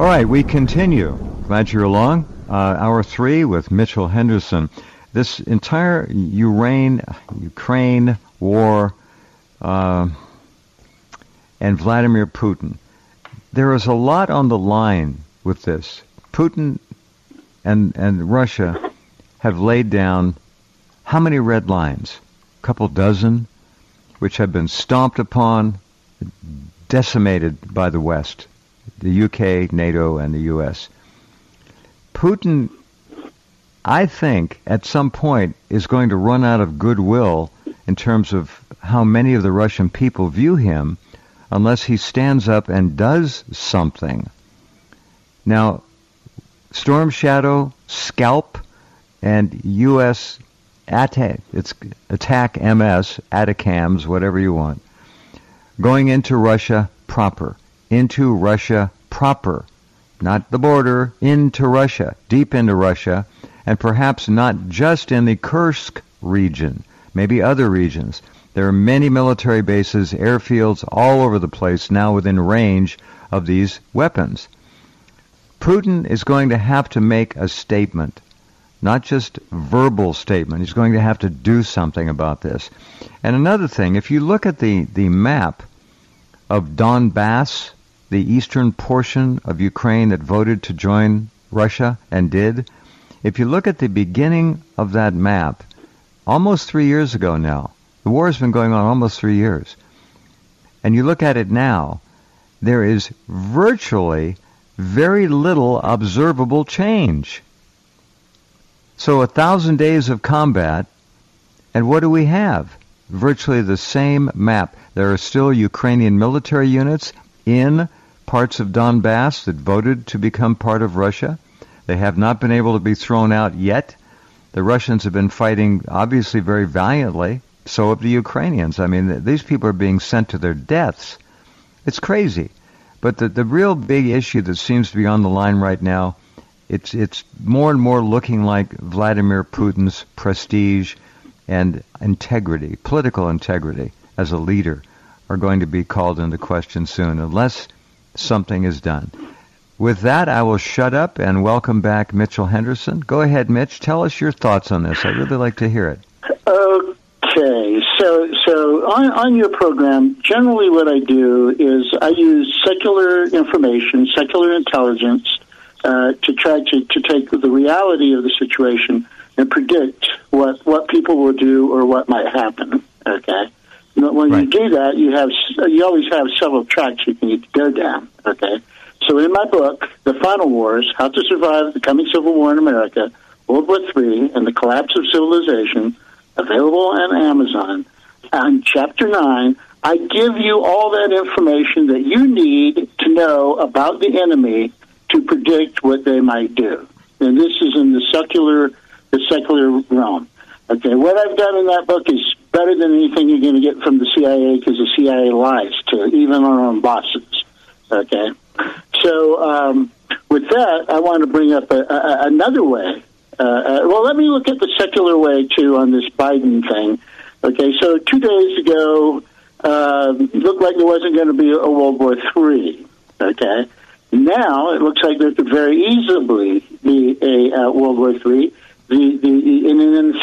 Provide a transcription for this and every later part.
All right, we continue. Glad you're along. Hour 3 with Mitchell Henderson. This entire Ukraine war and Vladimir Putin, there is a lot on the line with this. Putin and Russia have laid down how many red lines? A couple dozen, which have been stomped upon, decimated by the West, the UK, NATO, and the US. Putin, I think, at some point is going to run out of goodwill in terms of how many of the Russian people view him unless he stands up and does something. Now, Storm Shadow, Scalp, and U.S. Attack MS, Atacams, whatever you want, going into Russia proper, not the border, into Russia, deep into Russia, and perhaps not just in the Kursk region, maybe other regions. There are many military bases, airfields all over the place now within range of these weapons. Putin is going to have to make a statement, not just verbal statement. He's going to have to do something about this. And another thing, if you look at the map of Donbass, the eastern portion of Ukraine that voted to join Russia and did, if you look at the beginning of that map, almost 3 years ago now, the war has been going on almost 3 years, and you look at it now, there is virtually very little observable change. So 1,000 days of combat, and what do we have? Virtually the same map. There are still Ukrainian military units in parts of Donbass that voted to become part of Russia. They have not been able to be thrown out yet. The Russians have been fighting, obviously, very valiantly. So have the Ukrainians. I mean, these people are being sent to their deaths. It's crazy. But the real big issue that seems to be on the line right now, it's more and more looking like Vladimir Putin's prestige and integrity, political integrity as a leader, are going to be called into question soon, unless something is done. With that, I will shut up and welcome back Mitchell Henderson. Go ahead, Mitch. Tell us your thoughts on this. I'd really like to hear it. Okay, so on your program, generally what I do is I use secular information, secular intelligence, to try to take the reality of the situation and predict what people will do or what might happen. Okay, when you do that, you always have several tracks you can go down. Okay, so in my book, The Final Wars: How to Survive the Coming Civil War in America, World War III, and the Collapse of Civilization, available on Amazon. On Chapter 9, I give you all that information that you need to know about the enemy to predict what they might do. And this is in the secular realm. Okay, what I've done in that book is better than anything you're going to get from the CIA, because the CIA lies to even our own bosses. Okay, so with that, I want to bring up another way. Well, let me look at the secular way, too, on this Biden thing. Okay, so 2 days ago, it looked like there wasn't going to be a World War III. Okay, now it looks like there could very easily be a World War III. In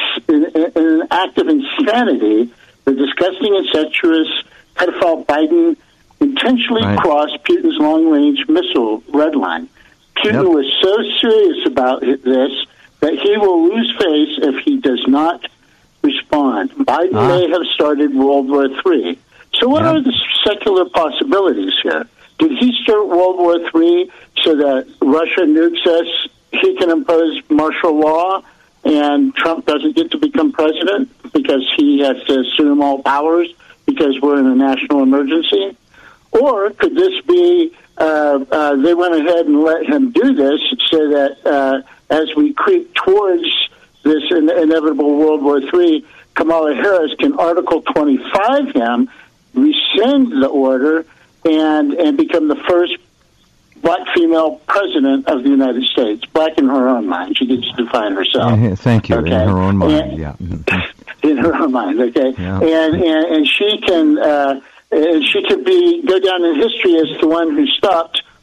an act of insanity, the disgusting, incestuous pedophile Biden intentionally crossed Putin's long-range missile red line. Putin was so serious about this that he will lose face if he does not respond. Biden may have started World War III. So what are the secular possibilities here? Did he start World War III so that Russia nukes us, he can impose martial law, and Trump doesn't get to become president because he has to assume all powers because we're in a national emergency? Or could this be they went ahead and let him do this so that as we creep towards this inevitable World War III, Kamala Harris can Article 25 him, rescind the order, and become the first black female president of the United States. Black in her own mind. She gets to define herself. Thank you. Okay. In her own mind, in her own mind, okay. Yeah. And she can... she could go down in history as the one who stopped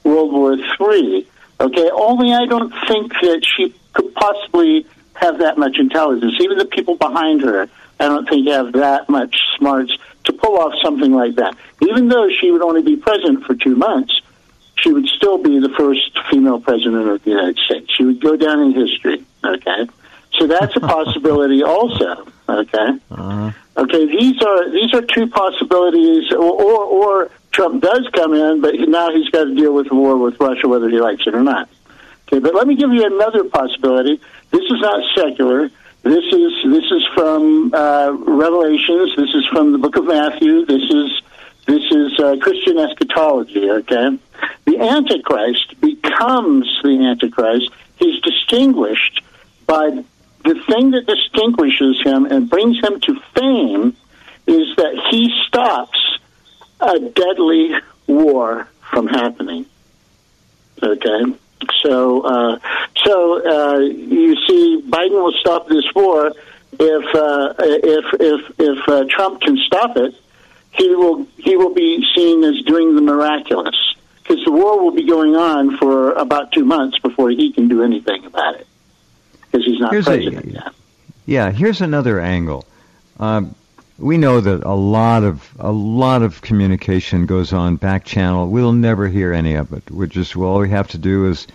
World War III. Okay, only I don't think that she could possibly have that much intelligence. Even the people behind her, I don't think have that much smarts to pull off something like that. Even though she would only be president for 2 months, she would still be the first female president of the United States. She would go down in history, okay? So that's a possibility also, okay? Okay, these are two possibilities, or Trump does come in, but now he's got to deal with the war with Russia, whether he likes it or not. Okay, but let me give you another possibility. This is not secular. This is from Revelations. This is from the book of Matthew. This is Christian eschatology, okay? The Antichrist becomes the Antichrist. He's distinguished by the thing that distinguishes him and brings him to fame is that he stops a deadly war from happening. Okay? So you see, Biden will stop this war if Trump can stop it. He will be seen as doing the miraculous, because the war will be going on for about 2 months before he can do anything about it, because he's not president yet. Yeah, here's another angle. We know that a lot of communication goes on back channel. We'll never hear any of it. All we have to do is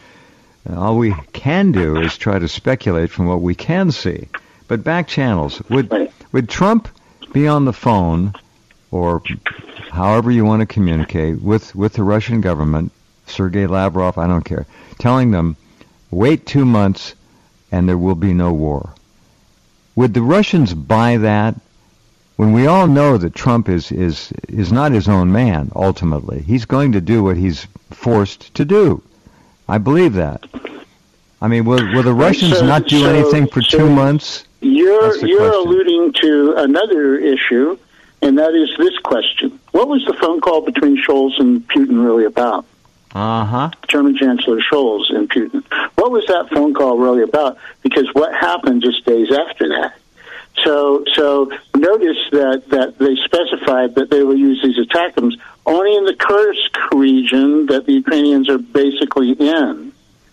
try to speculate from what we can see. But back channels, would Trump be on the phone, or however you want to communicate with the Russian government, Sergei Lavrov, I don't care, telling them, wait 2 months and there will be no war? Would the Russians buy that? When we all know that Trump is not his own man, ultimately. He's going to do what he's forced to do. I believe that. I mean, will the Russians not do anything for 2 months? You're alluding to another issue, and that is this question. What was the phone call between Scholz and Putin really about? German Chancellor Scholz and Putin. What was that phone call really about? Because what happened just days after that? So notice that they specified that they will use these ATACMS only in the Kursk region that the Ukrainians are basically in.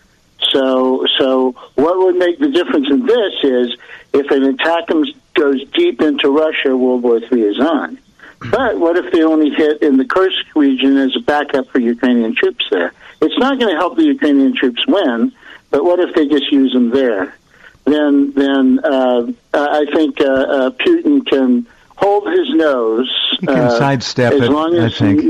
So what would make the difference in this is if an ATACMS goes deep into Russia, World War III is on. But what if they only hit in the Kursk region as a backup for Ukrainian troops there? It's not going to help the Ukrainian troops win, but what if they just use them there? Then I think Putin can hold his nose. He can sidestep it, as long as deep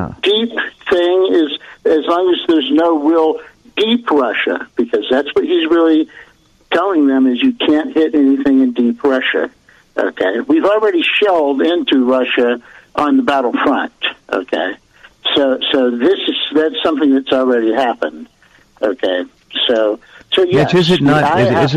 thing is, as long as there's no real deep Russia, because that's what he's really telling them is you can't hit anything in deep Russia. Okay, we've already shelled into Russia on the battlefront. Okay, so that's something that's already happened. Okay, so yes, is it not?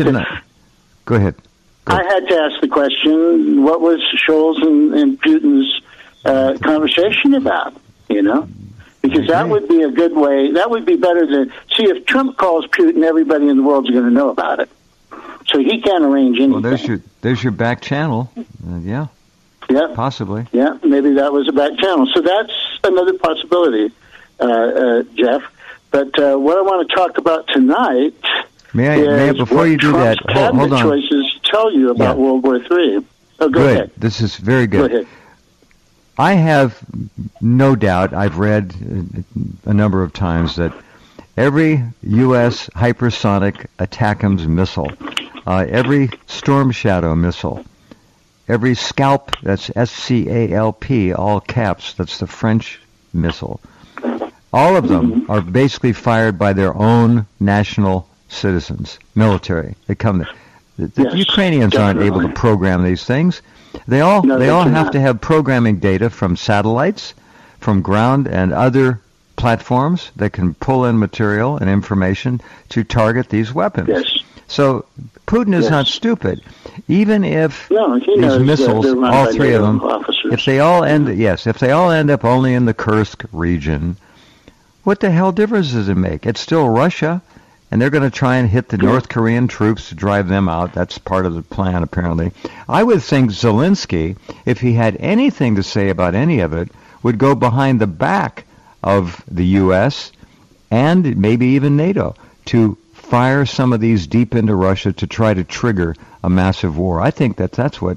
Go ahead. I had to ask the question: what was Scholz and Putin's conversation about? You know, because that would be a good way. That would be better than if Trump calls Putin, everybody in the world's going to know about it. So he can't arrange anything. Well, there's your back channel. Yeah, possibly. Yeah, maybe that was a back channel. So that's another possibility, Jeff. But what I want to talk about tonight is before you do Trump's that, hold on. choices tell you about World War III. Oh, go ahead. This is very good. Go ahead. I have no doubt, I've read a number of times that every U.S. hypersonic ATACMS missile, every Storm Shadow missile, every Scalp, that's S-C-A-L-P, all caps, that's the French missile, all of them are basically fired by their own national citizens, military. They come there. The Ukrainians aren't able to program these things. They all have to have programming data from satellites, from ground and other platforms that can pull in material and information to target these weapons. Yes. So Putin is not stupid. Even if these missiles, all three of them, if they all end up only in the Kursk region, what the hell difference does it make? It's still Russia, and they're going to try and hit the North Korean troops to drive them out. That's part of the plan, apparently. I would think Zelensky, if he had anything to say about any of it, would go behind the back of the U.S. and maybe even NATO to fire some of these deep into Russia to try to trigger a massive war. I think that's what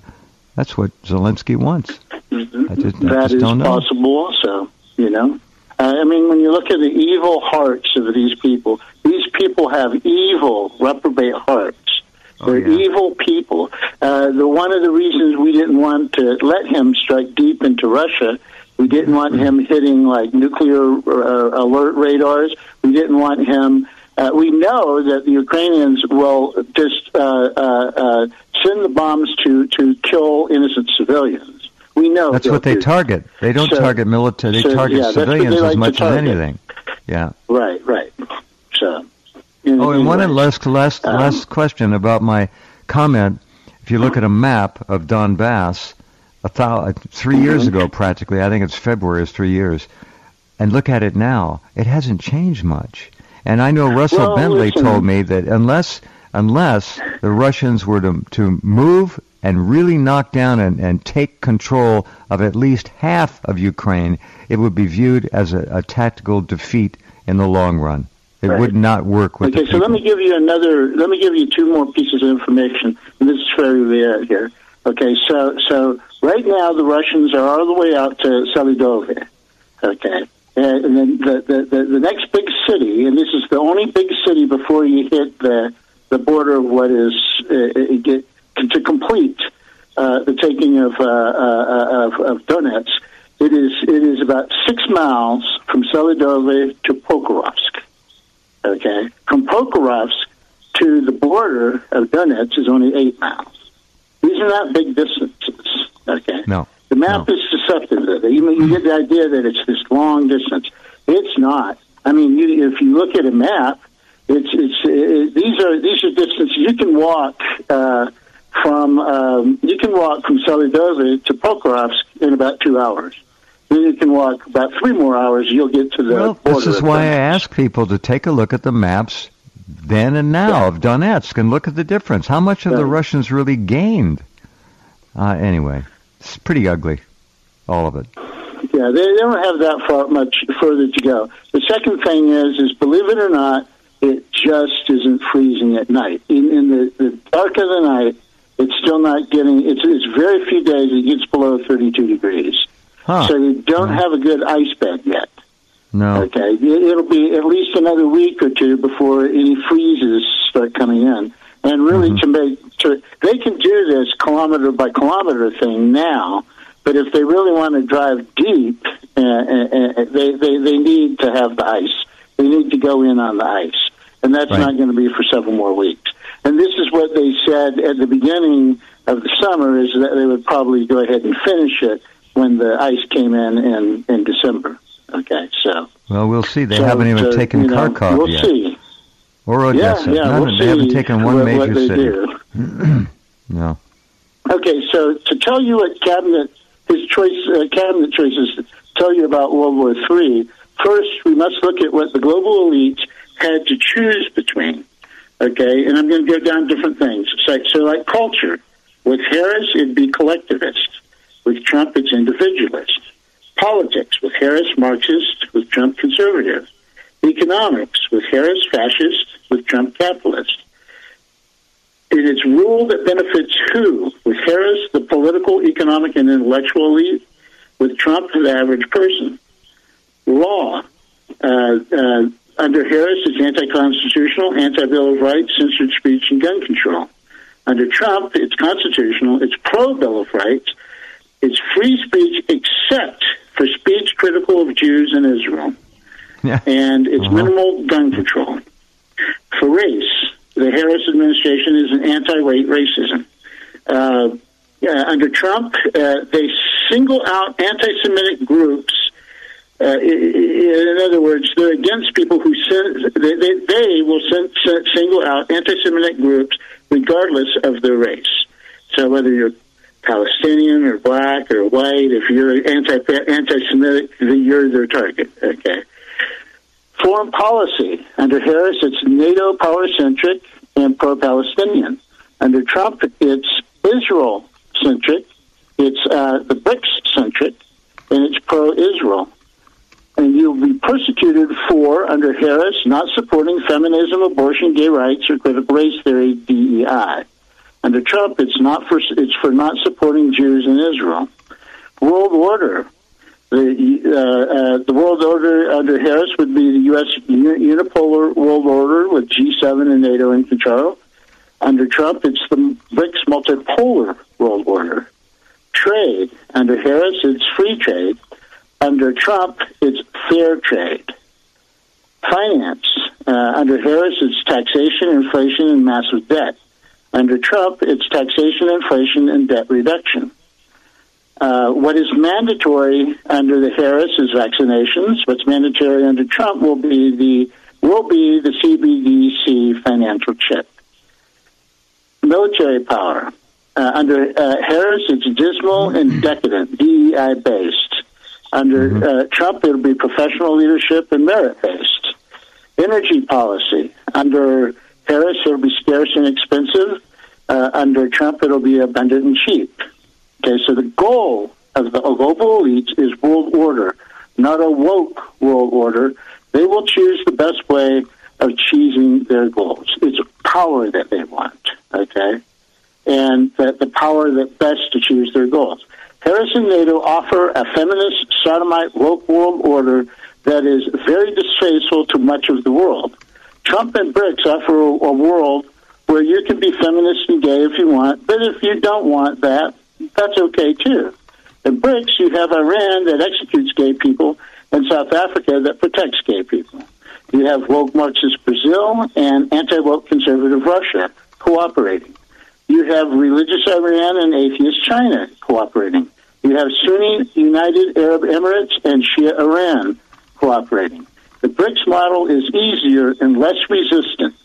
Zelensky wants. Mm-hmm. That is possible also, you know. I mean, when you look at the evil hearts of these people have evil, reprobate hearts. They're evil people. One of the reasons we didn't want to let him strike deep into Russia, we didn't want him hitting like nuclear alert radars. We didn't want him. We know that the Ukrainians will just send the bombs to kill innocent civilians. We know that's what they target. They don't target military. They target civilians as much as anything. Yeah. Right. So. And one last question about my comment. If you look at a map of Donbass, 3 years ago practically, I think it's February is 3 years, and look at it now, it hasn't changed much. And I know Russell Bentley told me that unless the Russians were to move and really knock down and take control of at least half of Ukraine, it would be viewed as a tactical defeat in the long run. It would not work with the people. So let me give you two more pieces of information, and this is very rare here. Okay, so right now the Russians are all the way out to Selidove. Okay. And then the next big city, and this is the only big city before you hit the border of what is to complete the taking of Donetsk. It is about 6 miles from Selidove to Pokrovsk. Okay, from Pokrovsk to the border of Donetsk is only 8 miles. These are not big distances. Okay, no. The map is deceptive. You get the idea that it's this long distance. It's not. I mean, if you look at a map, these are distances you can walk from Selidove to Pokrovsk in about 2 hours. Then you can walk about 3 more hours. You'll get to the border. This is why I ask people to take a look at the maps then and now of Donetsk and look at the difference. How much have the Russians really gained? Anyway. It's pretty ugly, all of it. Yeah, they don't have that much further to go. The second thing is believe it or not, it just isn't freezing at night. In the dark of the night, it's still not getting. It's very few days it gets below 32 degrees. Huh. So they don't have a good ice bed yet. No. Okay, it'll be at least another week or two before any freezes start coming in. And really, they can do this kilometer by kilometer thing now, but if they really want to drive deep, they need to have the ice. They need to go in on the ice, and that's not going to be for several more weeks. And this is what they said at the beginning of the summer, is that they would probably go ahead and finish it when the ice came in December. Okay, so. Well, we'll see. They haven't even taken Kharkov yet. We'll see. Or Odessa. We'll they haven't taken one major city. No. Okay, so to tell you what cabinet choices tell you about World War III, first we must look at what the global elite had to choose between. Okay, and I'm going to go down different things. So like culture, with Harris it'd be collectivist. With Trump it's individualist. Politics, with Harris Marxist, with Trump conservative. Economics, with Harris fascist, with Trump capitalist. In its rule that benefits who? With Harris, the political, economic, and intellectual elite. With Trump, the average person. Law. Under Harris, it's anti-constitutional, anti-Bill of Rights, censored speech, and gun control. Under Trump, it's constitutional, it's pro-Bill of Rights, it's free speech except for speech critical of Jews and Israel. Yeah. And it's minimal gun control. For race, the Harris administration is an anti-white racism. Under Trump, they single out anti-Semitic groups. In other words, they're against people who they will single out anti-Semitic groups regardless of their race. So whether you're Palestinian or black or white, if you're anti-Semitic, you're their target. Okay. Foreign policy. Under Harris, it's NATO power-centric and pro-Palestinian. Under Trump, it's Israel-centric, it's the BRICS-centric, and it's pro-Israel. and you'll be persecuted for, under Harris, not supporting feminism, abortion, gay rights, or critical race theory, DEI. Under Trump, it's for not supporting Jews in Israel. World order. The world order under Harris would be the U.S. unipolar world order with G7 and NATO in control. Under Trump, it's the BRICS multipolar world order. Trade. Under Harris, it's free trade. Under Trump, it's fair trade. Finance. Under Harris, it's taxation, inflation, and massive debt. Under Trump, it's taxation, inflation, and debt reduction. What is mandatory under the Harris is vaccinations. What's mandatory under Trump will be the CBDC financial chip. Military power. Under Harris, it's dismal and decadent, DEI-based. Under Trump, it'll be professional leadership and merit-based. Energy policy. Under Harris, it'll be scarce and expensive. Under Trump, it'll be abundant and cheap. Okay, so the goal of the global elites is world order, not a woke world order. They will choose the best way of achieving their goals. It's power that they want, okay? And the power that best to choose their goals. Harris and NATO offer a feminist, sodomite, woke world order that is very distasteful to much of the world. Trump and BRICS offer a world where you can be feminist and gay if you want, but if you don't want that, that's okay too. In BRICS, you have Iran that executes gay people and South Africa that protects gay people. You have woke Marxist Brazil and anti-woke conservative Russia cooperating. You have religious Iran and atheist China cooperating. You have Sunni United Arab Emirates and Shia Iran cooperating. The BRICS model is easier and less resistant.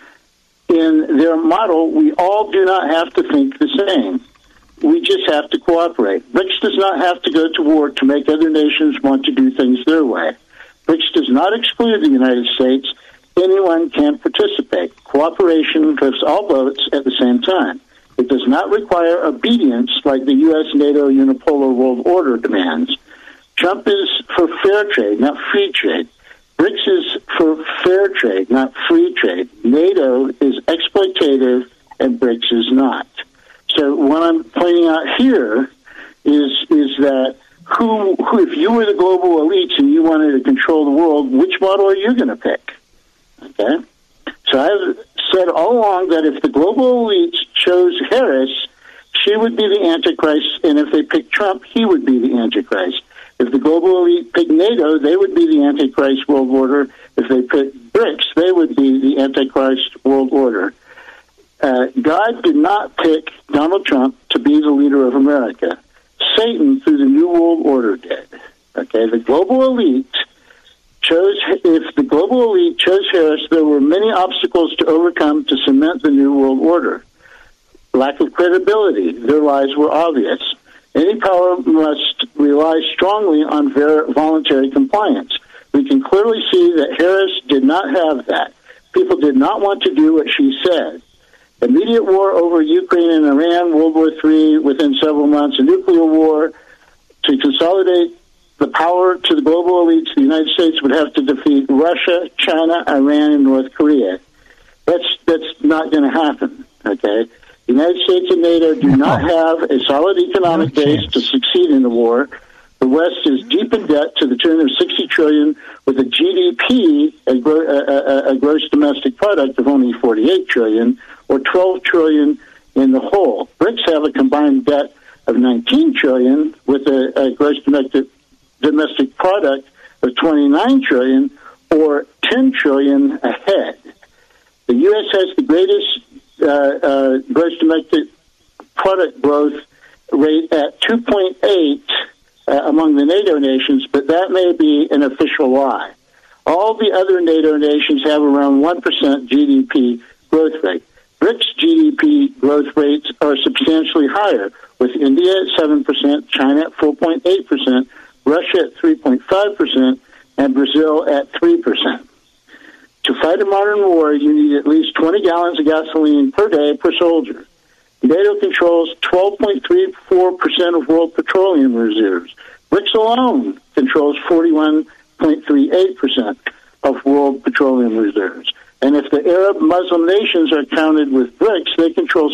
In their model, we all do not have to think the same. We just have to cooperate. BRICS does not have to go to war to make other nations want to do things their way. BRICS does not exclude the United States. Anyone can participate. Cooperation lifts all boats at the same time. It does not require obedience like the U.S.-NATO unipolar world order demands. Trump is for fair trade, not free trade. BRICS is for fair trade, not free trade. NATO is exploitative, and BRICS is not. So what I'm pointing out here is that who if you were the global elites and you wanted to control the world, which model are you going to pick? Okay? So I've said all along that if the global elites chose Harris, she would be the Antichrist, and if they picked Trump, he would be the Antichrist. If the global elite picked NATO, they would be the Antichrist world order. If they picked BRICS, they would be the Antichrist world order. God did not pick Donald Trump to be the leader of America. Satan, through the New World Order, did. Okay, the global elite if the global elite chose Harris, there were many obstacles to overcome to cement the New World Order. Lack of credibility. Their lies were obvious. Any power must rely strongly on voluntary compliance. We can clearly see that Harris did not have that. People did not want to do what she said. Immediate war over Ukraine and Iran, World War III within several months, a nuclear war to consolidate the power to the global elites. The United States would have to defeat Russia, China, Iran, and North Korea. That's not going to happen, okay? The United States and NATO do not have a solid economic base to succeed in the war. The West is deep in debt to the tune of $60 trillion, with a GDP, a gross domestic product, of only $48 trillion, or $12 trillion in the whole. BRICS have a combined debt of $19 trillion, with a gross domestic product of $29 trillion, or $10 trillion ahead. The U.S. has the greatest gross domestic product growth rate at 2.8 among the NATO nations, but that may be an official lie. All the other NATO nations have around 1% GDP growth rate. BRICS GDP growth rates are substantially higher, with India at 7%, China at 4.8%, Russia at 3.5%, and Brazil at 3%. To fight a modern war, you need at least 20 gallons of gasoline per day per soldier. NATO controls 12.34% of world petroleum reserves. BRICS alone controls 41% 0.38% of world petroleum reserves. And if the Arab Muslim nations are counted with BRICS, they control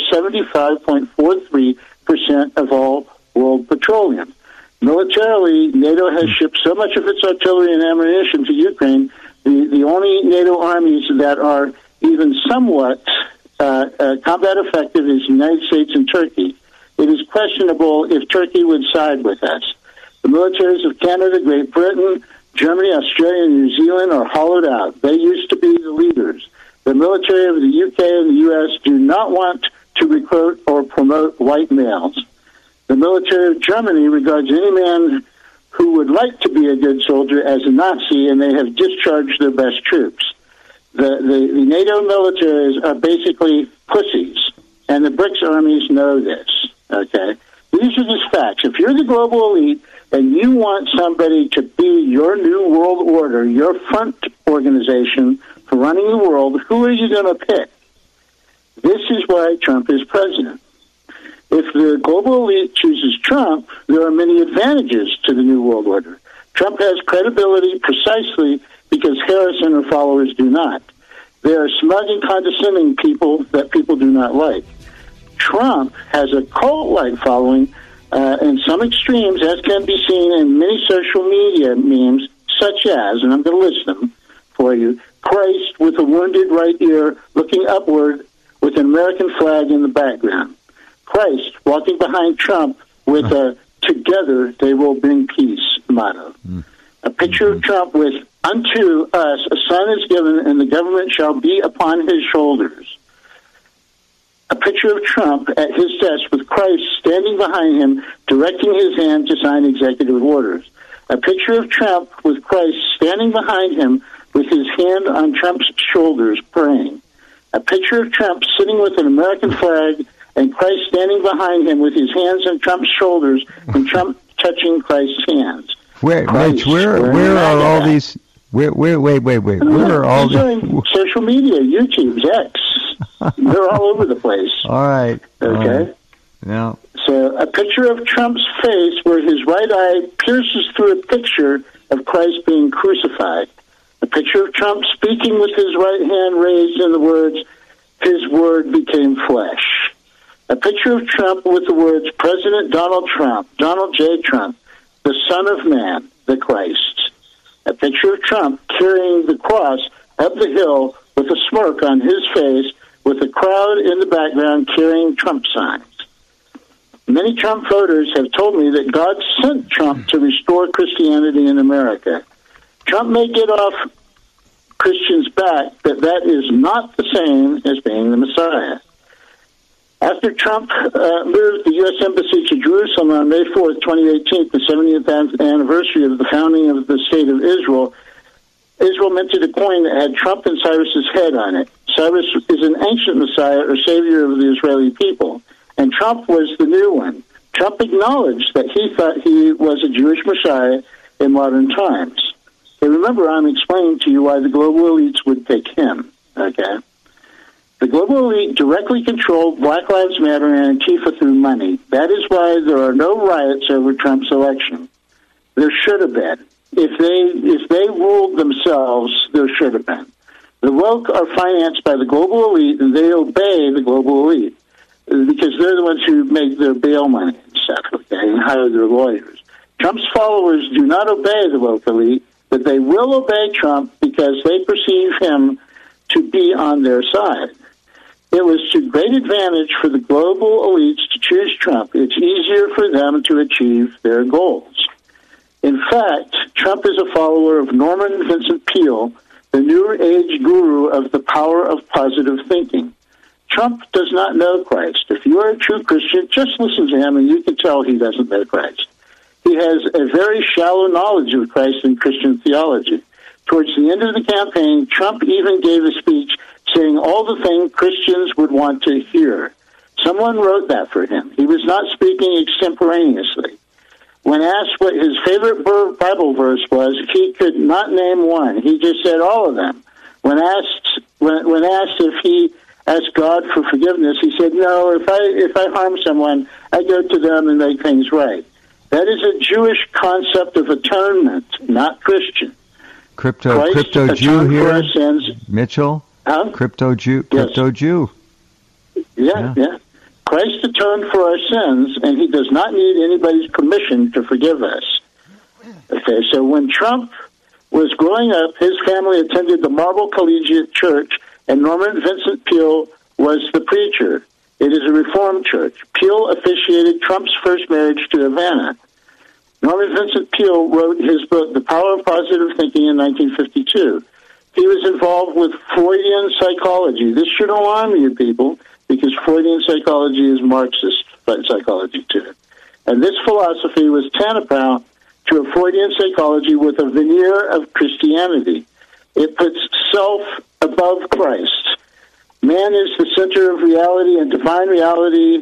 75.43% of all world petroleum. Militarily, NATO has shipped so much of its artillery and ammunition to Ukraine, the only NATO armies that are even somewhat combat effective is the United States and Turkey. It is questionable if Turkey would side with us. The militaries of Canada, Great Britain, Germany, Australia, and New Zealand are hollowed out. They used to be the leaders. The military of the UK and the US do not want to recruit or promote white males. The military of Germany regards any man who would like to be a good soldier as a Nazi, and they have discharged their best troops. The NATO militaries are basically pussies, and the BRICS armies know this. Okay? These are just facts. If you're the global elite and you want somebody to be your new world order, your front organization for running the world, who are you going to pick? This is why Trump is president. If the global elite chooses Trump, there are many advantages to the new world order. Trump has credibility precisely because Harris and her followers do not. They are smug and condescending people that people do not like. Trump has a cult-like following in some extremes, as can be seen in many social media memes, such as, and I'm going to list them for you, Christ with a wounded right ear looking upward with an American flag in the background. Christ walking behind Trump with a "Together they will bring peace" motto. A picture of Trump with "Unto us a son is given, and the government shall be upon his shoulders." A picture of Trump at his desk with Christ standing behind him, directing his hand to sign executive orders. A picture of Trump with Christ standing behind him with his hand on Trump's shoulders, praying. A picture of Trump sitting with an American flag and Christ standing behind him with his hands on Trump's shoulders and Trump touching Christ's hands. Where are all these? Where are all these? Social media, YouTube, X. They're all over the place. All right. Okay. Yeah. So a picture of Trump's face where his right eye pierces through a picture of Christ being crucified. A picture of Trump speaking with his right hand raised in the words, "His word became flesh." A picture of Trump with the words, "President Donald Trump, Donald J. Trump, the Son of Man, the Christ." A picture of Trump carrying the cross up the hill with a smirk on his face, with a crowd in the background carrying Trump signs. Many Trump voters have told me that God sent Trump to restore Christianity in America. Trump may get off Christians' back, but that is not the same as being the Messiah. After Trump moved the U.S. Embassy to Jerusalem on May 4th, 2018, the 70th anniversary of the founding of the State of Israel, Israel minted a coin that had Trump and Cyrus's head on it. Cyrus is an ancient Messiah or savior of the Israeli people, and Trump was the new one. Trump acknowledged that he thought he was a Jewish Messiah in modern times. And remember, I'm explaining to you why the global elites would pick him, okay? The global elite directly controlled Black Lives Matter and Antifa through money. That is why there are no riots over Trump's election. There should have been. If they ruled themselves, there should have been. The woke are financed by the global elite, and they obey the global elite because they're the ones who make their bail money and stuff, okay, and hire their lawyers. Trump's followers do not obey the woke elite, but they will obey Trump because they perceive him to be on their side. It was to great advantage for the global elites to choose Trump. It's easier for them to achieve their goals. In fact, Trump is a follower of Norman Vincent Peale, the New Age guru of the power of positive thinking. Trump does not know Christ. If you are a true Christian, just listen to him and you can tell he doesn't know Christ. He has a very shallow knowledge of Christ and Christian theology. Towards the end of the campaign, Trump even gave a speech saying all the things Christians would want to hear. Someone wrote that for him. He was not speaking extemporaneously. When asked what his favorite Bible verse was, he could not name one. He just said all of them. When asked if he asked God for forgiveness, he said, "No, if I harm someone, I go to them and make things right." That is a Jewish concept of atonement, not Christian. Crypto Jew here, Mitchell. Huh? Crypto Jew. Yeah. Christ atoned for our sins, and he does not need anybody's permission to forgive us. Okay, so when Trump was growing up, his family attended the Marble Collegiate Church, and Norman Vincent Peale was the preacher. It is a Reformed church. Peale officiated Trump's first marriage to Ivana. Norman Vincent Peale wrote his book, The Power of Positive Thinking, in 1952. He was involved with Freudian psychology. This should alarm you people, because Freudian psychology is Marxist psychology too. And this philosophy was tantamount to a Freudian psychology with a veneer of Christianity. It puts self above Christ. Man is the center of reality, and divine reality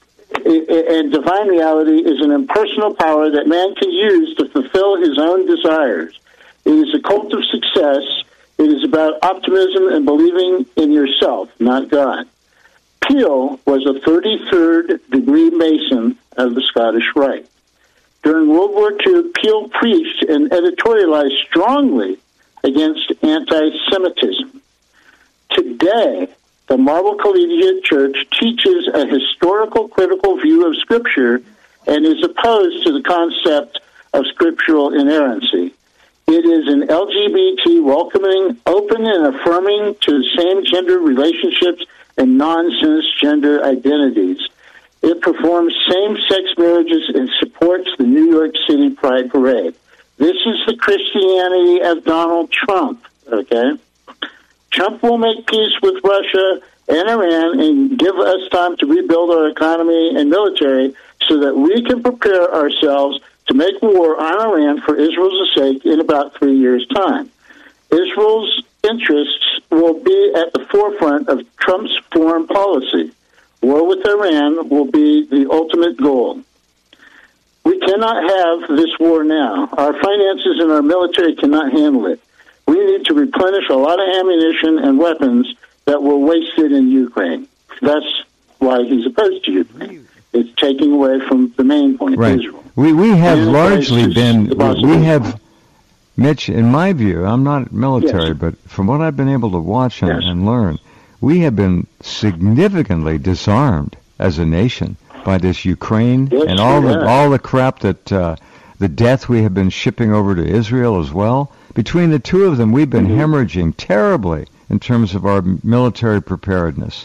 is an impersonal power that man can use to fulfill his own desires. It is a cult of success. It is about optimism and believing in yourself, not God. Peale was a 33rd degree Mason of the Scottish Rite. During World War II, Peale preached and editorialized strongly against anti-Semitism. Today, the Marble Collegiate Church teaches a historical critical view of Scripture and is opposed to the concept of scriptural inerrancy. It is an LGBT welcoming, open and affirming to same-gender relationships and non-cisgender identities. It performs same-sex marriages and supports the New York City Pride Parade. This is the Christianity of Donald Trump, okay? Trump will make peace with Russia and Iran and give us time to rebuild our economy and military so that we can prepare ourselves to make war on Iran for Israel's sake in about 3 years' time. Israel's interests will be at the forefront of Trump's foreign policy. War with Iran will be the ultimate goal. We cannot have this war now. Our finances and our military cannot handle it. We need to replenish a lot of ammunition and weapons that were wasted in Ukraine. That's why he's opposed to Ukraine. It's taking away from the main point, right. Israel. We have largely been, we have, Mitch, in my view, I'm not military, yes. but from what I've been able to watch and, yes. and learn, we have been significantly disarmed as a nation by this Ukraine yes, and all the crap that the death we have been shipping over to Israel as well. Between the two of them, we've been hemorrhaging terribly in terms of our military preparedness.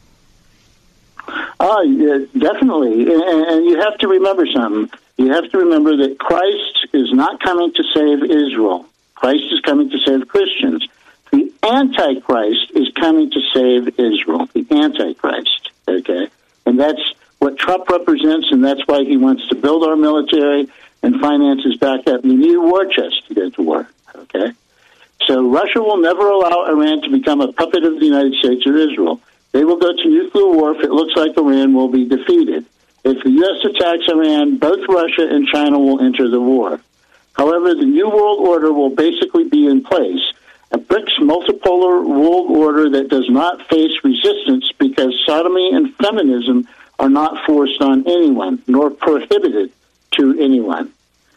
Definitely. And you have to remember something. You have to remember that Christ is not coming to save Israel. Christ is coming to save Christians. The Antichrist is coming to save Israel. The Antichrist, okay? And that's what Trump represents, and that's why he wants to build our military and finances back up. You need a war chest to go to war, okay? So Russia will never allow Iran to become a puppet of the United States or Israel. They will go to nuclear war if it looks like Iran will be defeated. If the U.S. attacks Iran, both Russia and China will enter the war. However, the New World Order will basically be in place, a BRICS multipolar world order that does not face resistance because sodomy and feminism are not forced on anyone, nor prohibited to anyone.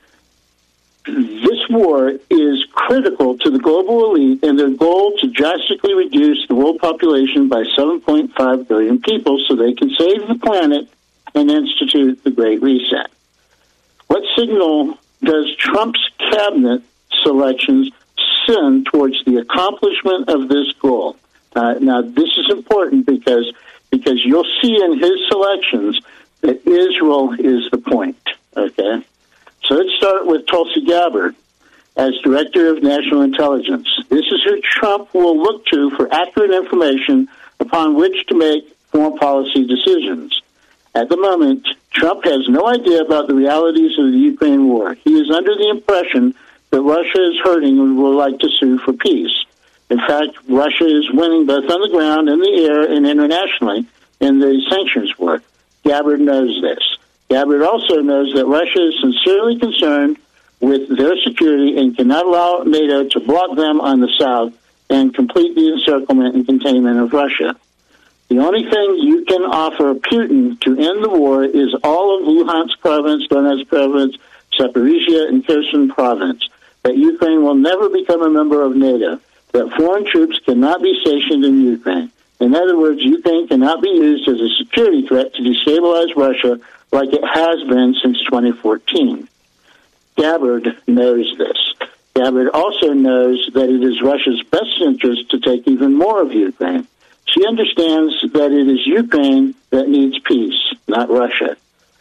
This war is critical to the global elite and their goal to drastically reduce the world population by 7.5 billion people so they can save the planet and institute the Great Reset. What signal does Trump's cabinet selections send towards the accomplishment of this goal? Now, this is important because you'll see in his selections that Israel is the point, okay? So let's start with Tulsi Gabbard as Director of National Intelligence. This is who Trump will look to for accurate information upon which to make foreign policy decisions. At the moment, Trump has no idea about the realities of the Ukraine war. He is under the impression that Russia is hurting and would like to sue for peace. In fact, Russia is winning both on the ground, in the air, and internationally in the sanctions war. Gabbard knows this. Gabbard also knows that Russia is sincerely concerned with their security and cannot allow NATO to block them on the south and complete the encirclement and containment of Russia. The only thing you can offer Putin to end the war is all of Luhansk province, Donetsk province, Zaporizhia, and Kherson province. that Ukraine will never become a member of NATO, that foreign troops cannot be stationed in Ukraine. In other words, Ukraine cannot be used as a security threat to destabilize Russia like it has been since 2014. Gabbard knows this. Gabbard also knows that it is Russia's best interest to take even more of Ukraine. She understands that it is Ukraine that needs peace, not Russia.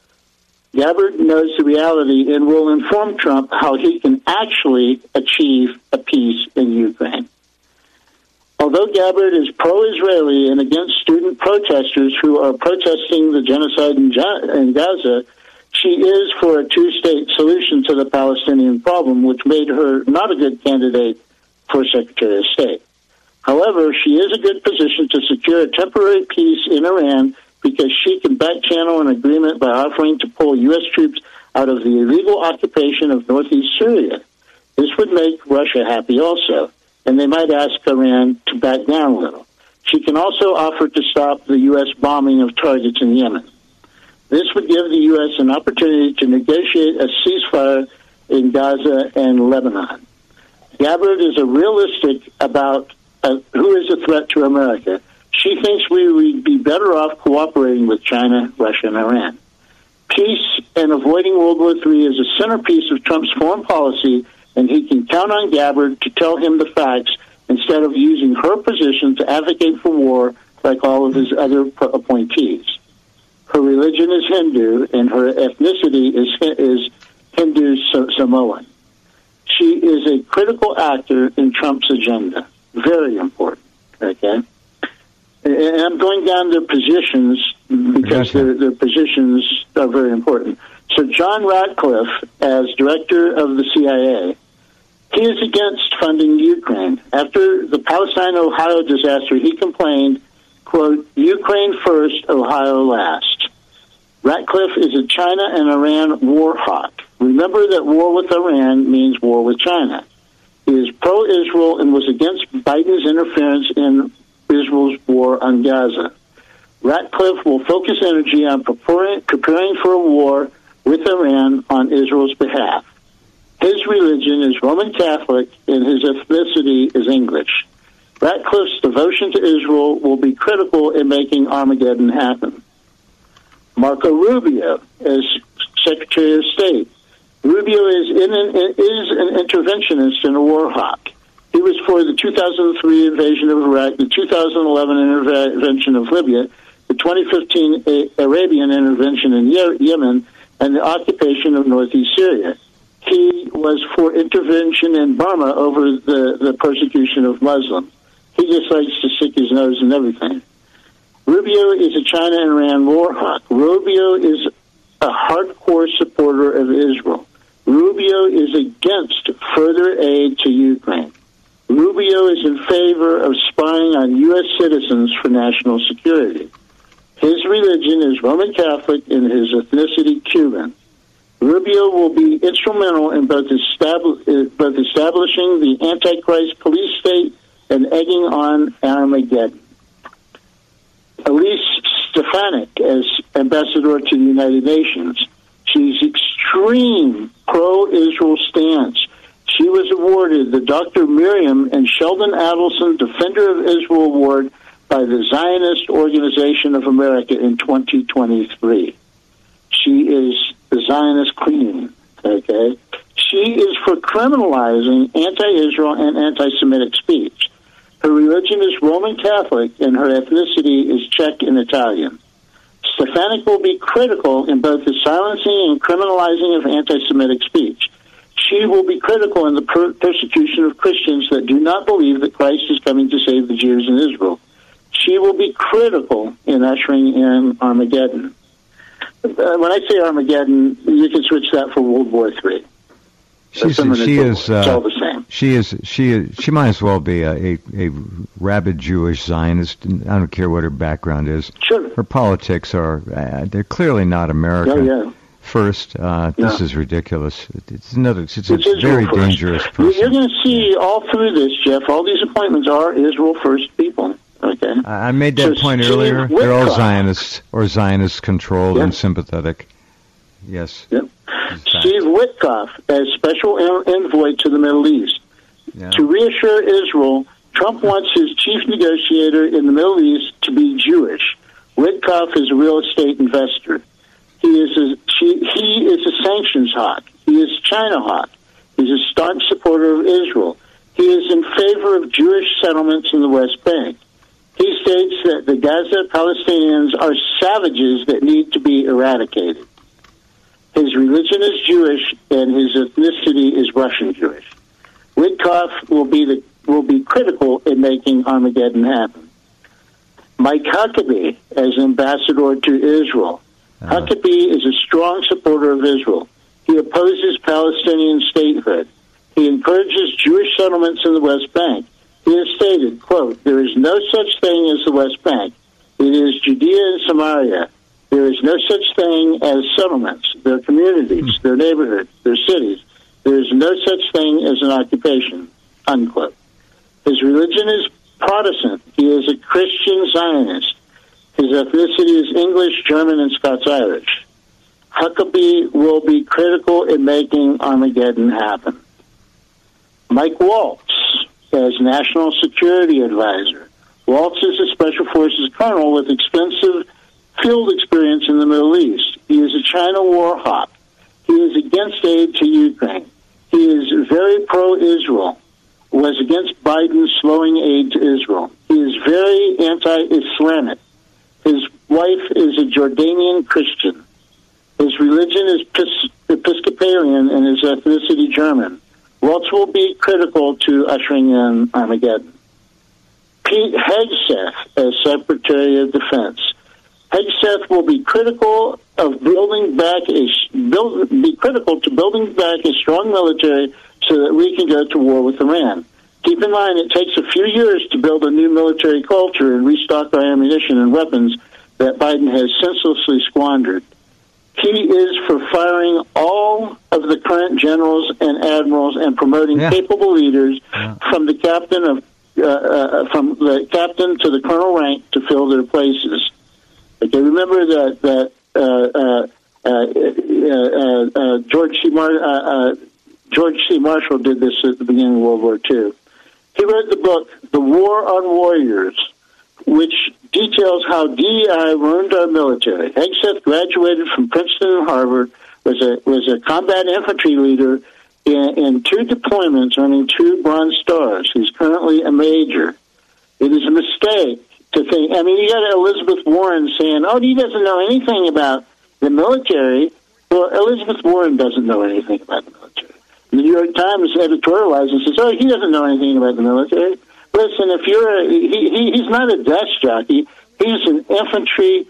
Gabbard knows the reality and will inform Trump how he can actually achieve a peace in Ukraine. Although Gabbard is pro-Israeli and against student protesters who are protesting the genocide in Gaza, she is for a two-state solution to the Palestinian problem, which made her not a good candidate for Secretary of State. However, she is a good position to secure a temporary peace in Iran because she can back-channel an agreement by offering to pull U.S. troops out of the illegal occupation of northeast Syria. This would make Russia happy also, and they might ask Iran to back down a little. She can also offer to stop the U.S. bombing of targets in Yemen. This would give the U.S. an opportunity to negotiate a ceasefire in Gaza and Lebanon. Gabbard is realistic about who is a threat to America. She thinks we would be better off cooperating with China, Russia, and Iran. Peace and avoiding World War III is a centerpiece of Trump's foreign policy, and he can count on Gabbard to tell him the facts instead of using her position to advocate for war like all of his other appointees. Her religion is Hindu, and her ethnicity is Hindu Samoan. She is a critical actor in Trump's agenda. Very important, okay? And I'm going down their positions because their positions are very important. So John Ratcliffe, as director of the CIA, he is against funding Ukraine. After the Palestine-Ohio disaster, he complained, quote, "Ukraine first, Ohio last." Ratcliffe is a China and Iran war hawk. Remember that war with Iran means war with China. He is pro-Israel and was against Biden's interference in Israel's war on Gaza. Ratcliffe will focus energy on preparing for a war with Iran on Israel's behalf. His religion is Roman Catholic and his ethnicity is English. Ratcliffe's devotion to Israel will be critical in making Armageddon happen. Marco Rubio, as Secretary of State. Rubio is an interventionist and a war hawk. He was for the 2003 invasion of Iraq, the 2011 intervention of Libya, the 2015 Arabian intervention in Yemen, and the occupation of northeast Syria. He was for intervention in Burma over the persecution of Muslims. He just likes to stick his nose in everything. Rubio is a China and Iran war hawk. Rubio is a hardcore supporter of Israel. Rubio is against further aid to Ukraine. Rubio is in favor of spying on U.S. citizens for national security. His religion is Roman Catholic and his ethnicity Cuban. Rubio will be instrumental in both establishing the Antichrist police state and egging on Armageddon. Elise Stefanik as ambassador to the United Nations. She's extreme pro-Israel stance. She was awarded the Dr. Miriam and Sheldon Adelson Defender of Israel Award by the Zionist Organization of America in 2023. She is the Zionist queen, okay? She is for criminalizing anti-Israel and anti-Semitic speech. Her religion is Roman Catholic, and her ethnicity is Czech and Italian. Stefanik will be critical in both the silencing and criminalizing of anti-Semitic speech. She will be critical in the persecution of Christians that do not believe that Christ is coming to save the Jews in Israel. She will be critical in ushering in Armageddon. When I say Armageddon, you can switch that for World War III. It's all the same. She might as well be a rabid Jewish Zionist. I don't care what her background is. Sure. Her politics are, they're clearly not American. Oh, yeah. First, this is ridiculous. It's a very dangerous person. You're going to see all through this, Jeff, all these appointments are Israel first people. Okay. I made that point earlier. Whitcock. They're all Zionists or Zionist controlled and sympathetic. Yes. Yep. Steve Witkoff as special envoy to the Middle East. Yeah. To reassure Israel, Trump wants his chief negotiator in the Middle East to be Jewish. Witkoff is a real estate investor. He is a sanctions hawk. He is China hawk. He's a staunch supporter of Israel. He is in favor of Jewish settlements in the West Bank. He states that the Gaza Palestinians are savages that need to be eradicated. His religion is Jewish, and his ethnicity is Russian Jewish. Witkoff will be critical in making Armageddon happen. Mike Huckabee as ambassador to Israel. Huckabee is a strong supporter of Israel. He opposes Palestinian statehood. He encourages Jewish settlements in the West Bank. He has stated, quote, "There is no such thing as the West Bank. It is Judea and Samaria. There is no such thing as settlements. They're communities, they're neighborhoods, they're cities. There is no such thing as an occupation," unquote. His religion is Protestant. He is a Christian Zionist. His ethnicity is English, German, and Scots-Irish. Huckabee will be critical in making Armageddon happen. Mike Waltz as National Security Advisor. Waltz is a Special Forces colonel with extensive field experience in the Middle East. He is a China war hawk. He is against aid to Ukraine. He is very pro-Israel, was against Biden slowing aid to Israel. He is very anti-Islamic. His wife is a Jordanian Christian. His religion is Episcopalian and his ethnicity German. Waltz will be critical to ushering in Armageddon. Pete Hegseth as Secretary of Defense. Hegseth will be critical of building back a strong military so that we can go to war with Iran. Keep in mind, it takes a few years to build a new military culture and restock our ammunition and weapons that Biden has senselessly squandered. He is for firing all of the current generals and admirals and promoting capable leaders from the captain to the colonel rank to fill their places. Okay, remember that George C. Marshall did this at the beginning of World War II. He wrote the book The War on Warriors, which details how DEI ruined our military. Hegseth graduated from Princeton and Harvard, was a combat infantry leader in 2 deployments, earning 2 Bronze Stars. He's currently a major. It is a mistake to think, I mean, you got Elizabeth Warren saying, oh, he doesn't know anything about the military. Well, Elizabeth Warren doesn't know anything about the military. The New York Times editorializes and says, oh, he doesn't know anything about the military. Listen, if you're he's not a desk jockey. He's an infantry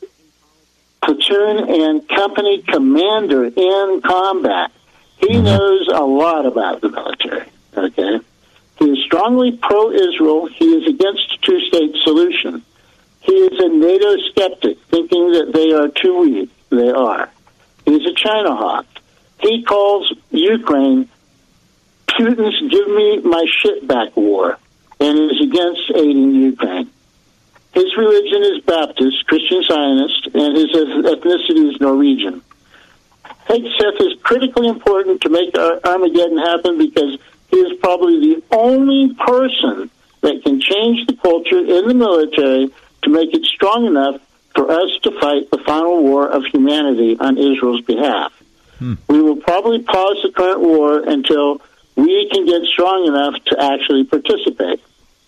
platoon and company commander in combat. He knows a lot about the military, okay? He is strongly pro-Israel. He is against a 2-state solution. He is a NATO skeptic, thinking that they are too weak. They are. He's a China hawk. He calls Ukraine Putin's give me my shit back war, and is against aiding Ukraine. His religion is Baptist, Christian Zionist, and his ethnicity is Norwegian. Hegseth is critically important to make Armageddon happen because he is probably the only person that can change the culture in the military to make it strong enough for us to fight the final war of humanity on Israel's behalf. We will probably pause the current war until we can get strong enough to actually participate.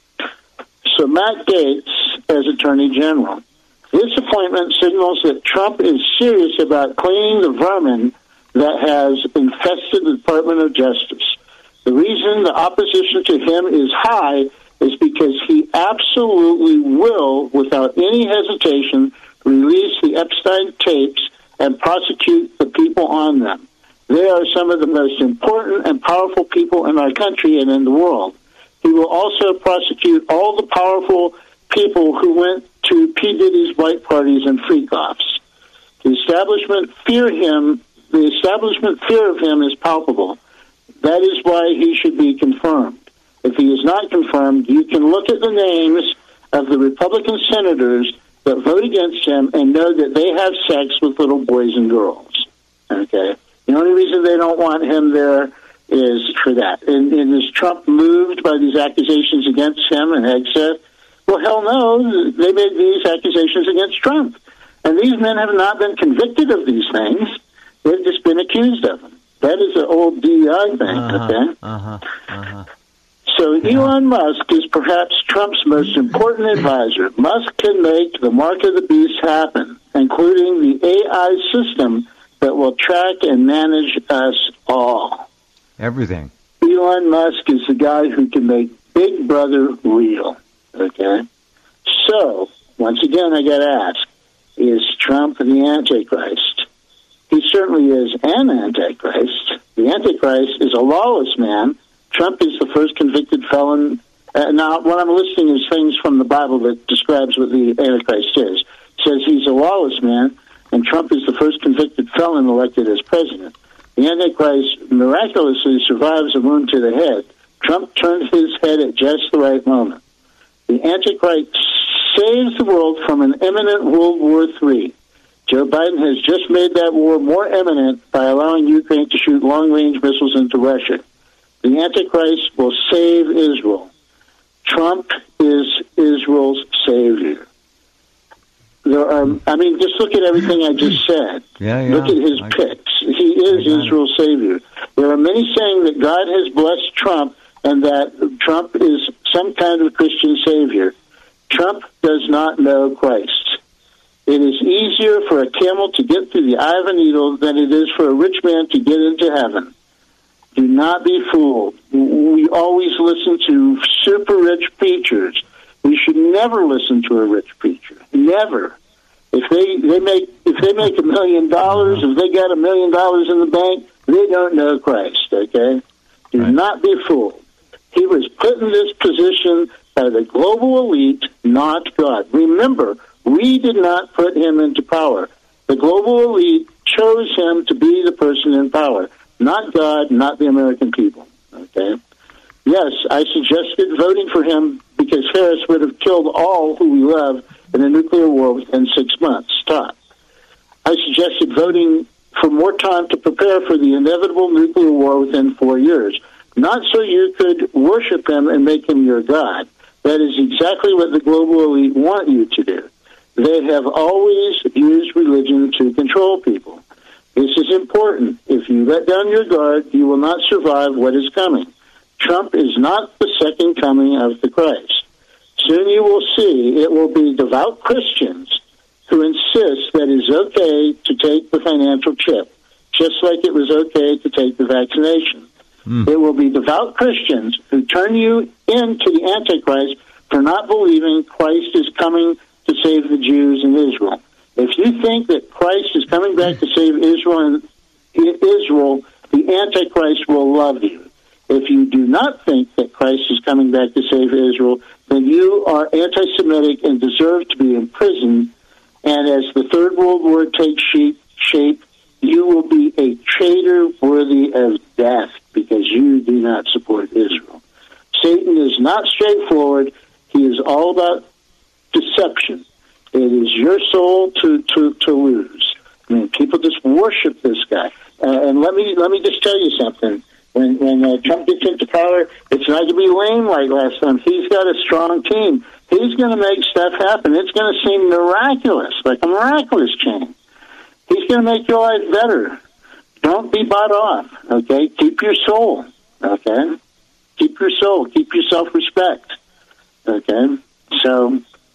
So Matt Gaetz as Attorney General. This appointment signals that Trump is serious about cleaning the vermin that has infested the Department of Justice. The reason the opposition to him is high is because he absolutely will, without any hesitation, release the Epstein tapes and prosecute the people on them. They are some of the most important and powerful people in our country and in the world. He will also prosecute all the powerful people who went to P. Diddy's white parties and freak-offs. The establishment fear of him is palpable. That is why he should be confirmed. If he is not confirmed, you can look at the names of the Republican senators that vote against him and know that they have sex with little boys and girls. Okay? The only reason they don't want him there is for that. And is Trump moved by these accusations against him? And Haig said, well, hell no, they made these accusations against Trump. And these men have not been convicted of these things. They've just been accused of them. That is an old DEI thing, okay? So Elon Musk is perhaps Trump's most important advisor. Musk can make the mark of the beast happen, including the AI system that will track and manage us all. Everything. Elon Musk is the guy who can make Big Brother real, okay? So, once again, I got to ask, is Trump the Antichrist? He certainly is an Antichrist. The Antichrist is a lawless man. Trump is the first convicted felon. Now, what I'm listing is things from the Bible that describes what the Antichrist is. It says he's a lawless man, and Trump is the first convicted felon elected as president. The Antichrist miraculously survives a wound to the head. Trump turned his head at just the right moment. The Antichrist saves the world from an imminent World War III. Joe Biden has just made that war more imminent by allowing Ukraine to shoot long-range missiles into Russia. The Antichrist will save Israel. Trump is Israel's savior. Just look at everything I just said. Look at his picks. He is Israel's savior. There are many saying that God has blessed Trump and that Trump is some kind of Christian savior. Trump does not know Christ. It is easier for a camel to get through the eye of a needle than it is for a rich man to get into heaven. Do not be fooled. We always listen to super rich preachers. We should never listen to a rich preacher. Never. If they make $1 million, if they got $1 million in the bank, they don't know Christ. Okay, do not be fooled. He was put in this position by the global elite, not God. Remember, we did not put him into power. The global elite chose him to be the person in power, not God, not the American people. Okay. Yes, I suggested voting for him because Harris would have killed all who we love in a nuclear war within 6 months. Stop. I suggested voting for more time to prepare for the inevitable nuclear war within 4 years, not so you could worship him and make him your God. That is exactly what the global elite want you to do. They have always used religion to control people. This is important. If you let down your guard, you will not survive what is coming. Trump is not the second coming of the Christ. Soon you will see it will be devout Christians who insist that it is okay to take the financial chip, just like it was okay to take the vaccination. It will be devout Christians who turn you into the Antichrist for not believing Christ is coming to save the Jews in Israel. If you think that Christ is coming back to save Israel, the Antichrist will love you. If you do not think that Christ is coming back to save Israel, then you are anti-Semitic and deserve to be imprisoned. And as the Third World War takes shape, you will be a traitor worthy of death because you do not support Israel. Satan is not straightforward. He is all about deception. It is your soul to lose. I mean, people just worship this guy. And let me just tell you something. When Trump gets into power, it's not going to be lame like last time. He's got a strong team. He's going to make stuff happen. It's going to seem miraculous, like a miraculous change. He's going to make your life better. Don't be bought off, okay? Keep your soul, okay? Keep your soul. Keep your self-respect, okay? So,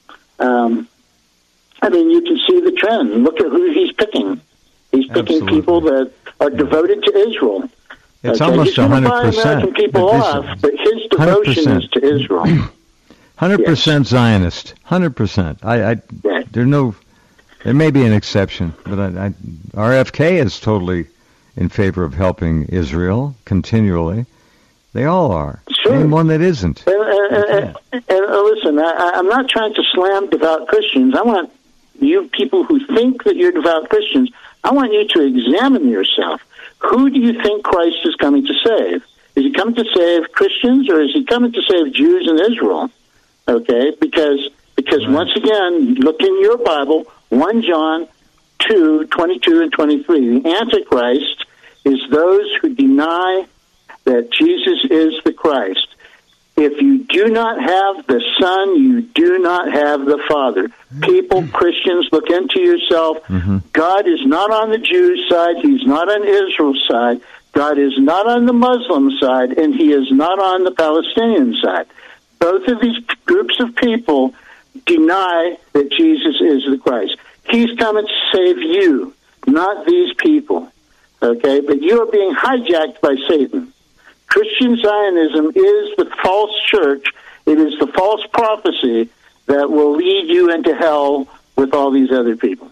you can see the trend. Look at who he's picking. He's picking people that are devoted to Israel. It's almost 100%. American people off, but his devotion 100%. Is to Israel. 100% Zionist. 100%. There may be an exception, but RFK is totally in favor of helping Israel continually. They all are. Sure. Name one that isn't. And listen, I'm not trying to slam devout Christians. I want you people who think that you're devout Christians, I want you to examine yourself. Who do you think Christ is coming to save? Is he coming to save Christians or is he coming to save Jews in Israel? Okay, because once again, look in your Bible, 1 John 2:22 and 23. The Antichrist is those who deny that Jesus is the Christ. If you do not have the Son, you do not have the Father. People, Christians, look into yourself. God is not on the Jews' side. He's not on Israel's side. God is not on the Muslim side, and he is not on the Palestinian side. Both of these groups of people deny that Jesus is the Christ. He's coming to save you, not these people. Okay? But you are being hijacked by Satan. Christian Zionism is the false church. It is the false prophecy that will lead you into hell with all these other people.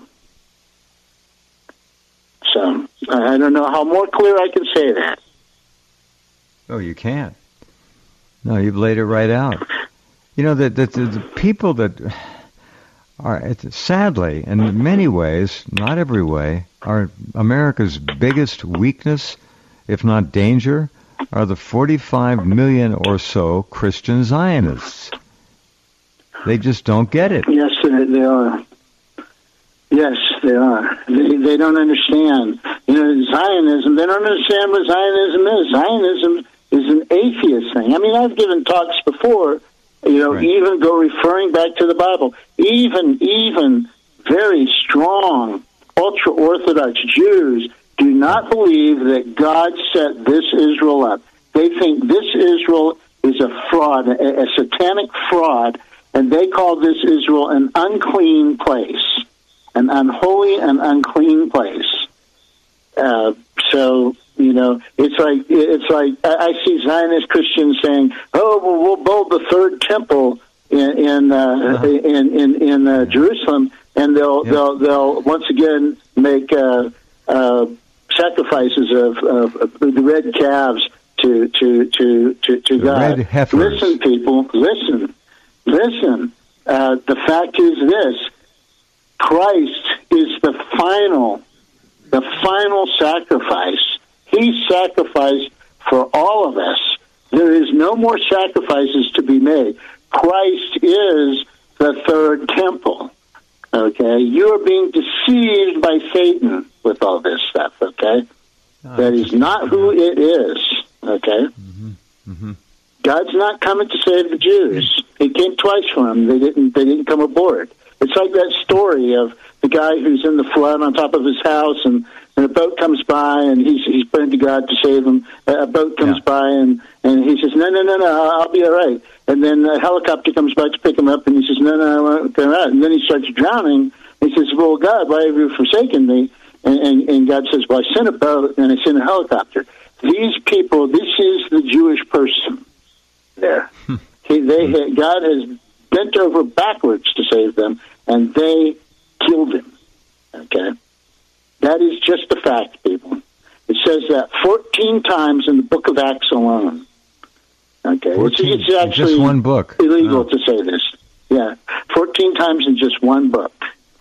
So, I don't know how more clear I can say that. Oh, you can't. No, you've laid it right out. You know, the people that are, sadly, in many ways, not every way, are America's biggest weakness, if not danger, are the 45 million or so Christian Zionists. They just don't get it. Yes, they are. Yes, they are. They don't understand. You know, Zionism, they don't understand what Zionism is. Zionism is an atheist thing. I mean, I've given talks before, you know, right. Even go referring back to the Bible. Even very strong, ultra-Orthodox Jews do not believe that God set this Israel up. They think this Israel is a fraud, a satanic fraud, and they call this Israel an unclean place, an unholy and unclean place. So, you know, it's like I see Zionist Christians saying, "Oh, well, we'll build the third temple in Jerusalem, and they'll once again make sacrifices of the red calves to God." Red heifers. Listen, people, listen. The fact is this: Christ is the final sacrifice. He sacrificed for all of us. There is no more sacrifices to be made. Christ is the third temple. Okay? You are being deceived by Satan with all this stuff, okay? That is not who it is, okay? God's not coming to save the Jews. He came twice for them. They didn't come aboard. It's like that story of the guy who's in the flood on top of his house, and a boat comes by, and he's praying to God to save him. A boat comes by, and he says, no, I'll be all right. And then a helicopter comes by to pick him up, and he says, no, I won't be all right. And then he starts drowning. He says, well, God, why have you forsaken me? And God says, well, I sent a boat, and I sent a helicopter. These people, this is the Jewish person there. God has bent over backwards to save them, and they killed him. Okay? That is just a fact, people. It says that 14 times in the book of Acts alone. Okay? It's actually just one book. Illegal to say this. Yeah. 14 times in just one book.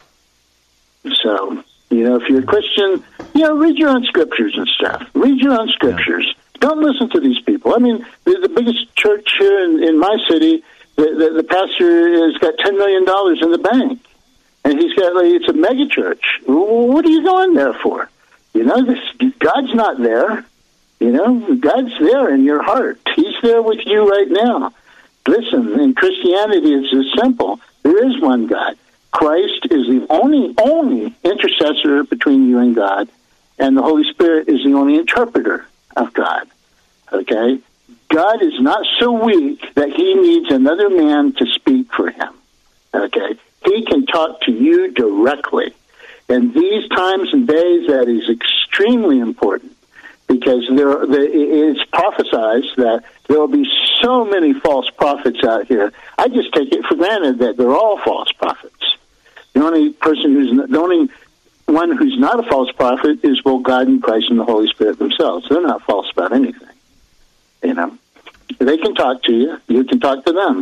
So, you know, if you're a Christian, you know, read your own scriptures and stuff. Read your own scriptures. Yeah. Don't listen to these people. I mean, the biggest church here in my city, the pastor has got $10 million in the bank. And he's got, it's a mega church. What are you going there for? You know, God's not there. You know, God's there in your heart. He's there with you right now. Listen, in Christianity, it's as simple. There is one God. Christ is the only intercessor between you and God, and the Holy Spirit is the only interpreter of God. Okay? God is not so weak that he needs another man to speak for him. Okay? He can talk to you directly. And these times and days, that is extremely important, because it's prophesied that there will be so many false prophets out here. I just take it for granted that they're all false prophets. The only one who's not a false prophet is both God and Christ and the Holy Spirit themselves. They're not false about anything. You know, they can talk to you. You can talk to them.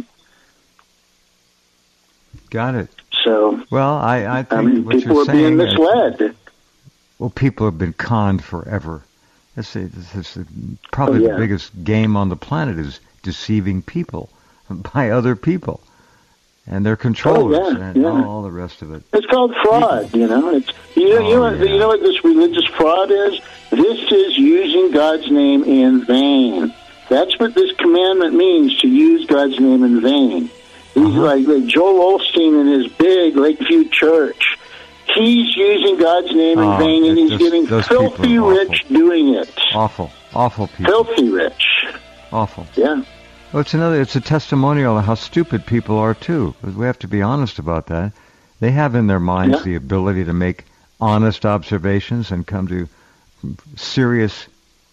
Got it. So, well, I think what people you're are saying being misled. Well, people have been conned forever. This is probably the biggest game on the planet is deceiving people by other people. and their controllers and yeah. all the rest of it. It's called fraud, you know. It's you know what this religious fraud is? This is using God's name in vain. That's what this commandment means, to use God's name in vain. He's like Joel Osteen in his big Lakeview church. He's using God's name in vain, and he's getting filthy rich doing it. Awful people. Filthy rich. Awful. Yeah. Well, it's a testimonial of how stupid people are, too. We have to be honest about that. They have in their minds the ability to make honest observations and come to serious,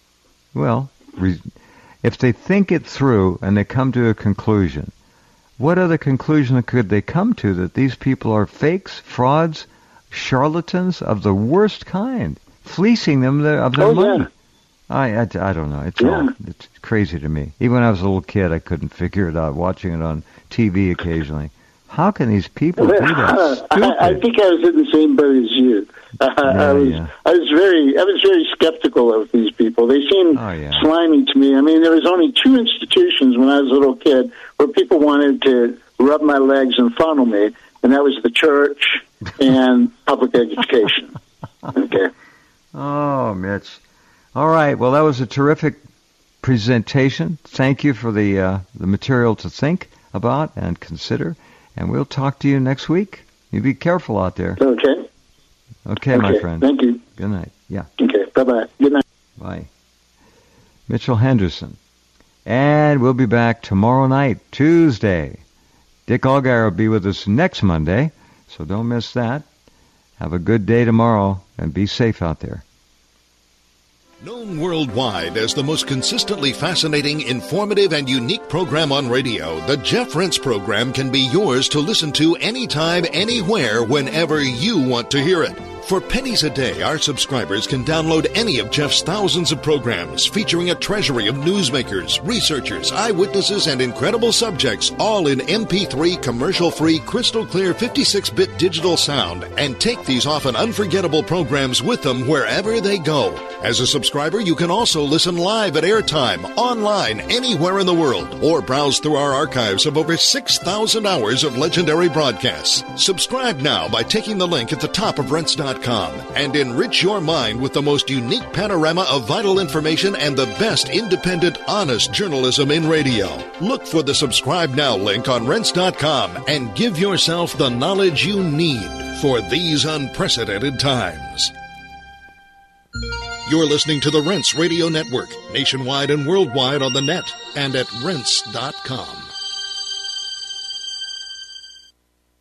if they think it through and they come to a conclusion, what other conclusion could they come to? That these people are fakes, frauds, charlatans of the worst kind, fleecing them of their money. Yeah. I don't know. It's crazy to me. Even when I was a little kid, I couldn't figure it out, watching it on TV occasionally. How can these people do that? I think I was in the same boat as you. I was very skeptical of these people. They seemed slimy to me. I mean, there was only 2 institutions when I was a little kid where people wanted to rub my legs and funnel me, and that was the church and public education. Okay. Oh, Mitch. All right. Well, that was a terrific presentation. Thank you for the material to think about and consider. And we'll talk to you next week. You be careful out there. Okay, my friend. Thank you. Good night. Yeah. Okay. Bye-bye. Good night. Bye. Mitchell Henderson. And we'll be back tomorrow night, Tuesday. Dick Allgaier will be with us next Monday, so don't miss that. Have a good day tomorrow, and be safe out there. Known worldwide as the most consistently fascinating, informative, and unique program on radio, the Jeff Rense Program can be yours to listen to anytime, anywhere, whenever you want to hear it. For pennies a day, our subscribers can download any of Jeff's thousands of programs featuring a treasury of newsmakers, researchers, eyewitnesses, and incredible subjects, all in MP3 commercial-free, crystal-clear 56-bit digital sound, and take these often unforgettable programs with them wherever they go. As a subscriber, you can also listen live at airtime, online, anywhere in the world, or browse through our archives of over 6,000 hours of legendary broadcasts. Subscribe now by taking the link at the top of Rense.com and enrich your mind with the most unique panorama of vital information and the best independent, honest journalism in radio. Look for the Subscribe Now link on Rense.com and give yourself the knowledge you need for these unprecedented times. You're listening to the Rense Radio Network, nationwide and worldwide on the net and at Rense.com.